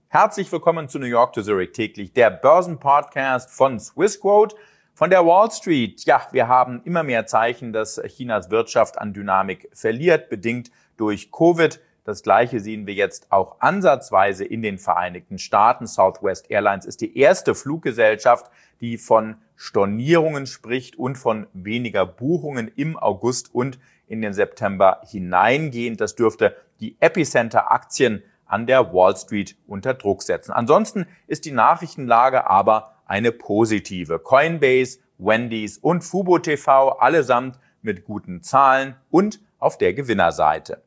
Herzlich willkommen zu New York to Zurich täglich, der Börsenpodcast von Swissquote. Von der Wall Street, ja, wir haben immer mehr Zeichen, dass Chinas Wirtschaft an Dynamik verliert, bedingt durch Covid. Das Gleiche sehen wir jetzt auch ansatzweise in den Vereinigten Staaten. Southwest Airlines ist die erste Fluggesellschaft, die von Stornierungen spricht und von weniger Buchungen im August und in den September hineingehend. Das dürfte die Epicenter-Aktien an der Wall Street unter Druck setzen. Ansonsten ist die Nachrichtenlage aber eine positive. Coinbase, Wendy's und Fubo TV allesamt mit guten Zahlen und auf der Gewinnerseite.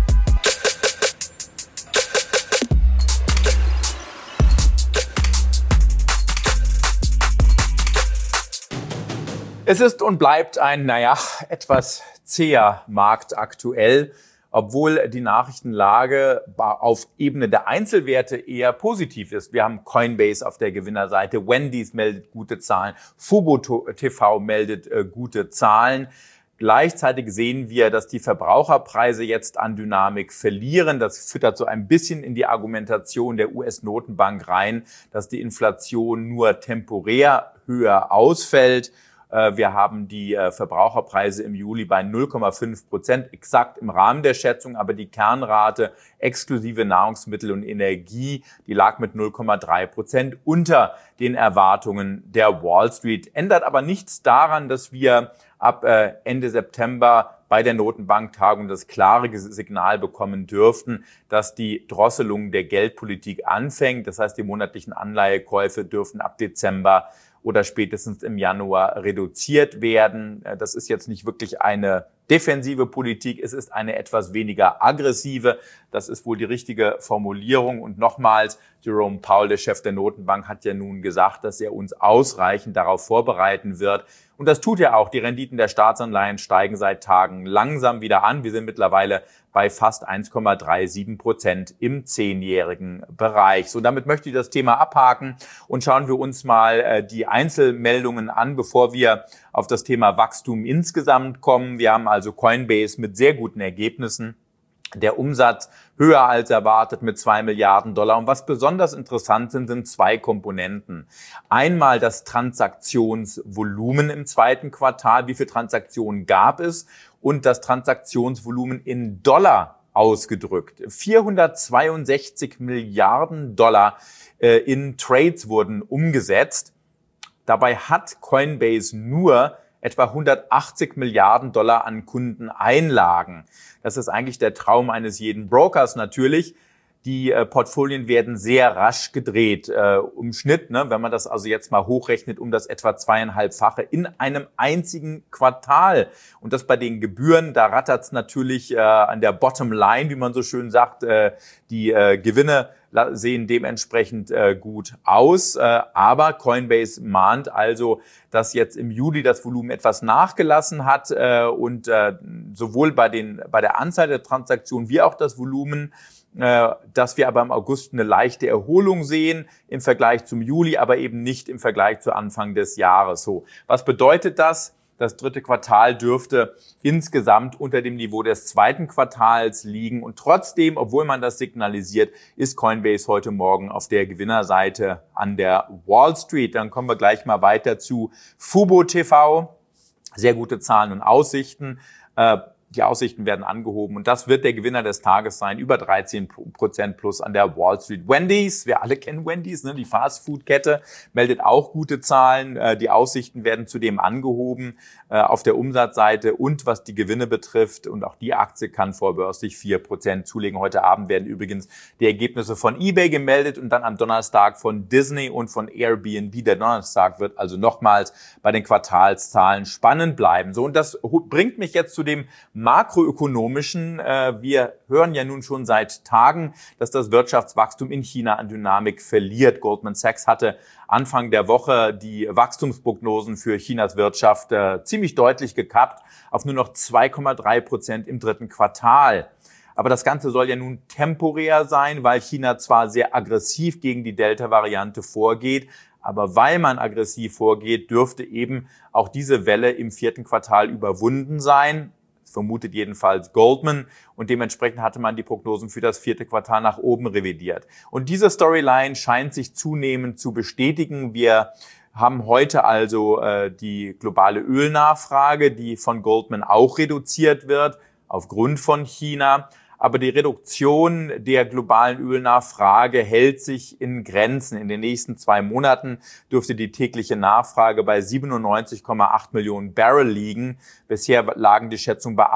Es ist und bleibt ein, etwas zäher Markt aktuell, obwohl die Nachrichtenlage auf Ebene der Einzelwerte eher positiv ist. Wir haben Coinbase auf der Gewinnerseite, Wendy's meldet gute Zahlen, Fubo TV meldet gute Zahlen. Gleichzeitig sehen wir, dass die Verbraucherpreise jetzt an Dynamik verlieren. Das füttert so ein bisschen in die Argumentation der US-Notenbank rein, dass die Inflation nur temporär höher ausfällt. Wir haben die Verbraucherpreise im Juli bei 0,5%, exakt im Rahmen der Schätzung, aber die Kernrate exklusive Nahrungsmittel und Energie, die lag mit 0,3% unter den Erwartungen der Wall Street. Ändert aber nichts daran, dass wir ab Ende September bei der Notenbanktagung das klare Signal bekommen dürften, dass die Drosselung der Geldpolitik anfängt. Das heißt, die monatlichen Anleihekäufe dürfen ab Dezember oder spätestens im Januar reduziert werden. Das ist jetzt nicht wirklich eine defensive Politik, es ist eine etwas weniger aggressive. Das ist wohl die richtige Formulierung. Und nochmals, Jerome Powell, der Chef der Notenbank, hat ja nun gesagt, dass er uns ausreichend darauf vorbereiten wird. Und das tut er auch. Die Renditen der Staatsanleihen steigen seit Tagen langsam wieder an. Wir sind mittlerweile bei fast 1,37% im 10-jährigen Bereich. So, damit möchte ich das Thema abhaken und schauen wir uns mal die Einzelmeldungen an, bevor wir auf das Thema Wachstum insgesamt kommen. Wir haben also Coinbase mit sehr guten Ergebnissen. Der Umsatz höher als erwartet mit $2 Milliarden. Und was besonders interessant sind zwei Komponenten. Einmal das Transaktionsvolumen im zweiten Quartal. Wie viele Transaktionen gab es? Und das Transaktionsvolumen in Dollar ausgedrückt. 462 Milliarden Dollar in Trades wurden umgesetzt. Dabei hat Coinbase nur etwa 180 Milliarden Dollar an Kundeneinlagen. Das ist eigentlich der Traum eines jeden Brokers natürlich. Die Portfolien werden sehr rasch gedreht. Im Schnitt, wenn man das also jetzt mal hochrechnet, um das etwa 2,5-fache in einem einzigen Quartal. Und das bei den Gebühren, da rattert's natürlich an der Bottom Line, wie man so schön sagt. Die Gewinne sehen dementsprechend gut aus. Aber Coinbase mahnt also, dass jetzt im Juli das Volumen etwas nachgelassen hat und sowohl bei der Anzahl der Transaktionen wie auch das Volumen, dass wir aber im August eine leichte Erholung sehen im Vergleich zum Juli, aber eben nicht im Vergleich zu Anfang des Jahres. So, was bedeutet das? Das dritte Quartal dürfte insgesamt unter dem Niveau des zweiten Quartals liegen. Und trotzdem, obwohl man das signalisiert, ist Coinbase heute Morgen auf der Gewinnerseite an der Wall Street. Dann kommen wir gleich mal weiter zu Fubo TV. Sehr gute Zahlen und Aussichten. Die Aussichten werden angehoben und das wird der Gewinner des Tages sein, über 13% plus an der Wall Street. Wendy's, wir alle kennen Wendy's, die Fast-Food-Kette, meldet auch gute Zahlen. Die Aussichten werden zudem angehoben auf der Umsatzseite und was die Gewinne betrifft. Und auch die Aktie kann vorbörslich 4% zulegen. Heute Abend werden übrigens die Ergebnisse von eBay gemeldet und dann am Donnerstag von Disney und von Airbnb. Der Donnerstag wird also nochmals bei den Quartalszahlen spannend bleiben. So, und das bringt mich jetzt zu dem makroökonomischen. Wir hören ja nun schon seit Tagen, dass das Wirtschaftswachstum in China an Dynamik verliert. Goldman Sachs hatte Anfang der Woche die Wachstumsprognosen für Chinas Wirtschaft ziemlich deutlich gekappt auf nur noch 2,3% im dritten Quartal. Aber das Ganze soll ja nun temporär sein, weil China zwar sehr aggressiv gegen die Delta-Variante vorgeht, aber weil man aggressiv vorgeht, dürfte eben auch diese Welle im vierten Quartal überwunden sein. vermutet jedenfalls Goldman. Und dementsprechend hatte man die Prognosen für das 4. Quartal nach oben revidiert. Und diese Storyline scheint sich zunehmend zu bestätigen. Wir haben heute also die globale Ölnachfrage, die von Goldman auch reduziert wird aufgrund von China. Aber die Reduktion der globalen Ölnachfrage hält sich in Grenzen. In den nächsten 2 Monaten dürfte die tägliche Nachfrage bei 97,8 Millionen Barrel liegen. Bisher lagen die Schätzungen bei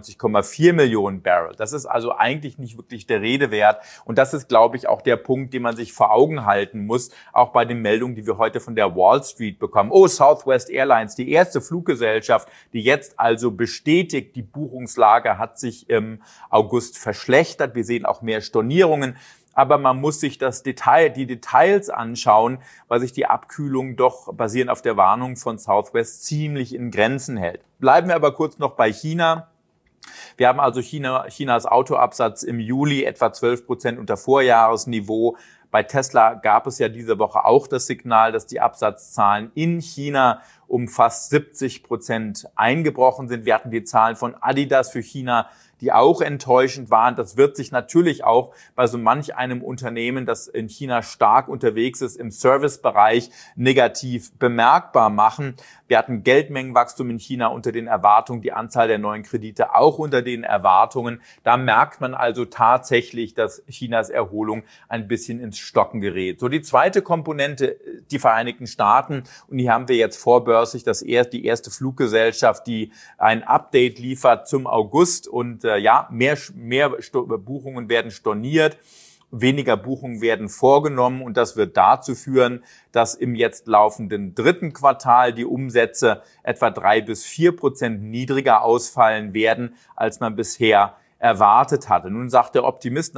98,4 Millionen Barrel. Das ist also eigentlich nicht wirklich der Rede wert. Und das ist, glaube ich, auch der Punkt, den man sich vor Augen halten muss, auch bei den Meldungen, die wir heute von der Wall Street bekommen. Oh, Southwest Airlines, die erste Fluggesellschaft, die jetzt also bestätigt, die Buchungslage hat sich im August verschlechtert. Wir sehen auch mehr Stornierungen. Aber man muss sich die Details anschauen, weil sich die Abkühlung doch basierend auf der Warnung von Southwest ziemlich in Grenzen hält. Bleiben wir aber kurz noch bei China. Wir haben also Chinas Autoabsatz im Juli etwa 12% unter Vorjahresniveau. Bei Tesla gab es ja diese Woche auch das Signal, dass die Absatzzahlen in China um fast 70% eingebrochen sind. Wir hatten die Zahlen von Adidas für China, die auch enttäuschend waren. Das wird sich natürlich auch bei so manch einem Unternehmen, das in China stark unterwegs ist, im Servicebereich negativ bemerkbar machen. Wir hatten Geldmengenwachstum in China unter den Erwartungen, die Anzahl der neuen Kredite auch unter den Erwartungen. Da merkt man also tatsächlich, dass Chinas Erholung ein bisschen ins Stocken gerät. So, die zweite Komponente, die Vereinigten Staaten. Und hier haben wir jetzt vorbörslich die erste Fluggesellschaft, die ein Update liefert zum August. Und mehr Buchungen werden storniert, weniger Buchungen werden vorgenommen und das wird dazu führen, dass im jetzt laufenden 3. Quartal die Umsätze etwa 3-4% niedriger ausfallen werden, als man bisher erwartet hatte. Nun sagt der Optimist,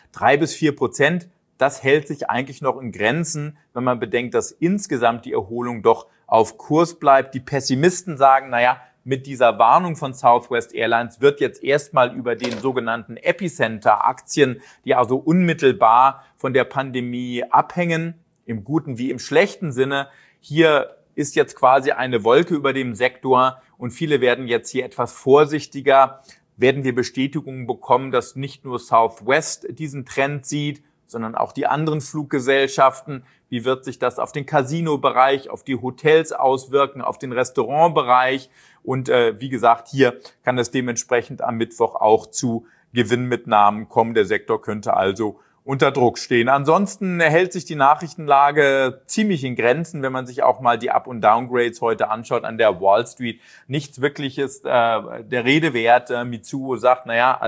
3-4%, das hält sich eigentlich noch in Grenzen, wenn man bedenkt, dass insgesamt die Erholung doch auf Kurs bleibt. Die Pessimisten sagen, mit dieser Warnung von Southwest Airlines wird jetzt erstmal über den sogenannten Epicenter-Aktien, die also unmittelbar von der Pandemie abhängen, im guten wie im schlechten Sinne. Hier ist jetzt quasi eine Wolke über dem Sektor und viele werden jetzt hier etwas vorsichtiger. Werden wir Bestätigungen bekommen, dass nicht nur Southwest diesen Trend sieht, sondern auch die anderen Fluggesellschaften? Wie wird sich das auf den Casino-Bereich, auf die Hotels auswirken, auf den Restaurantbereich? Und wie gesagt, hier kann es dementsprechend am Mittwoch auch zu Gewinnmitnahmen kommen. Der Sektor könnte also unter Druck stehen. Ansonsten hält sich die Nachrichtenlage ziemlich in Grenzen, wenn man sich auch mal die Up- und Downgrades heute anschaut an der Wall Street. Nichts wirklich ist der Rede wert. Mizuho sagt,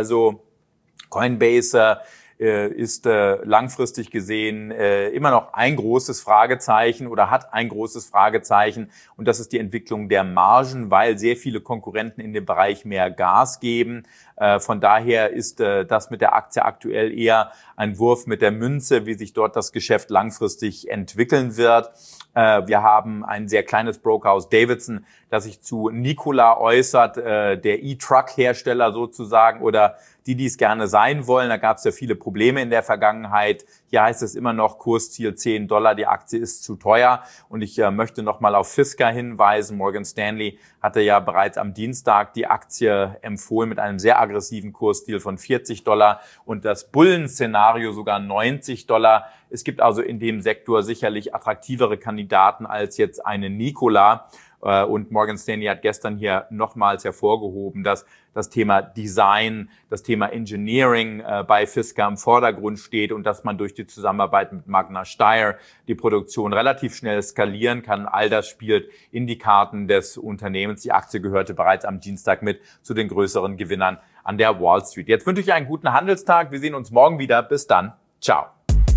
Coinbase ist langfristig gesehen immer noch ein großes Fragezeichen oder hat ein großes Fragezeichen, und das ist die Entwicklung der Margen, weil sehr viele Konkurrenten in dem Bereich mehr Gas geben. Von daher ist das mit der Aktie aktuell eher ein Wurf mit der Münze, wie sich dort das Geschäft langfristig entwickeln wird. Wir haben ein sehr kleines Brokerhaus Davidson, das sich zu Nikola äußert, der E-Truck-Hersteller sozusagen, oder die es gerne sein wollen. Da gab es ja viele Probleme in der Vergangenheit. Hier heißt es immer noch Kursziel $10, die Aktie ist zu teuer. Und ich möchte nochmal auf Fisker hinweisen. Morgan Stanley hatte ja bereits am Dienstag die Aktie empfohlen mit einem sehr aggressiven Kursziel von $40 und das Bullen-Szenario sogar $90. Es gibt also in dem Sektor sicherlich attraktivere Kandidaten als jetzt eine Nikola. Und Morgan Stanley hat gestern hier nochmals hervorgehoben, dass das Thema Design, das Thema Engineering bei Fisker im Vordergrund steht und dass man durch die Zusammenarbeit mit Magna Steyr die Produktion relativ schnell skalieren kann. All das spielt in die Karten des Unternehmens. Die Aktie gehörte bereits am Dienstag mit zu den größeren Gewinnern an der Wall Street. Jetzt wünsche ich einen guten Handelstag. Wir sehen uns morgen wieder. Bis dann. Ciao.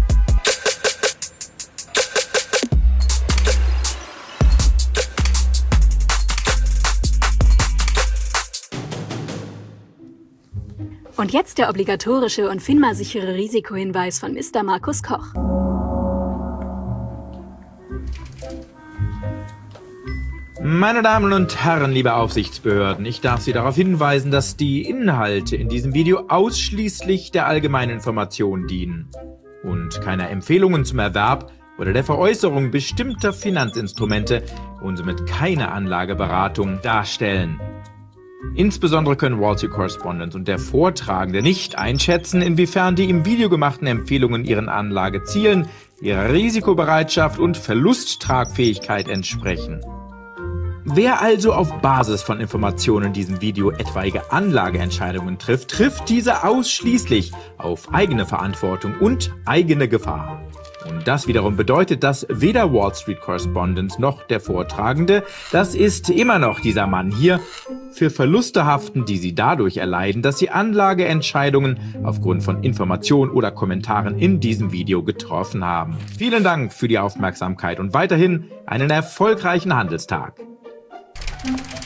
Und jetzt der obligatorische und FINMA-sichere Risikohinweis von Mr. Markus Koch. Meine Damen und Herren, liebe Aufsichtsbehörden, ich darf Sie darauf hinweisen, dass die Inhalte in diesem Video ausschließlich der allgemeinen Information dienen und keine Empfehlungen zum Erwerb oder der Veräußerung bestimmter Finanzinstrumente und somit keine Anlageberatung darstellen. Insbesondere können Wall Street Correspondent und der Vortragende nicht einschätzen, inwiefern die im Video gemachten Empfehlungen ihren Anlagezielen, ihrer Risikobereitschaft und Verlusttragfähigkeit entsprechen. Wer also auf Basis von Informationen in diesem Video etwaige Anlageentscheidungen trifft, trifft diese ausschließlich auf eigene Verantwortung und eigene Gefahr. Und das wiederum bedeutet, dass weder Wall Street Correspondent noch der Vortragende, das ist immer noch dieser Mann hier, für Verluste haften, die sie dadurch erleiden, dass sie Anlageentscheidungen aufgrund von Informationen oder Kommentaren in diesem Video getroffen haben. Vielen Dank für die Aufmerksamkeit und weiterhin einen erfolgreichen Handelstag.